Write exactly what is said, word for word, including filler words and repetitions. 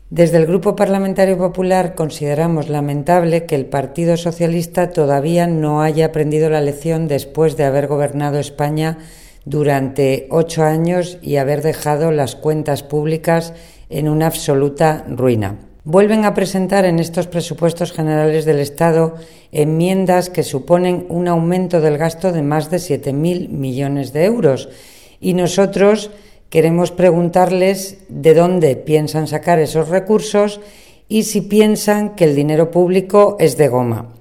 Desde el Grupo Parlamentario Popular consideramos lamentable que el Partido Socialista todavía no haya aprendido la lección después de haber gobernado España durante ocho años y haber dejado las cuentas públicas en una absoluta ruina. Vuelven a presentar en estos presupuestos generales del Estado enmiendas que suponen un aumento del gasto de más de siete mil millones de euros y nosotros queremos preguntarles de dónde piensan sacar esos recursos y si piensan que el dinero público es de goma.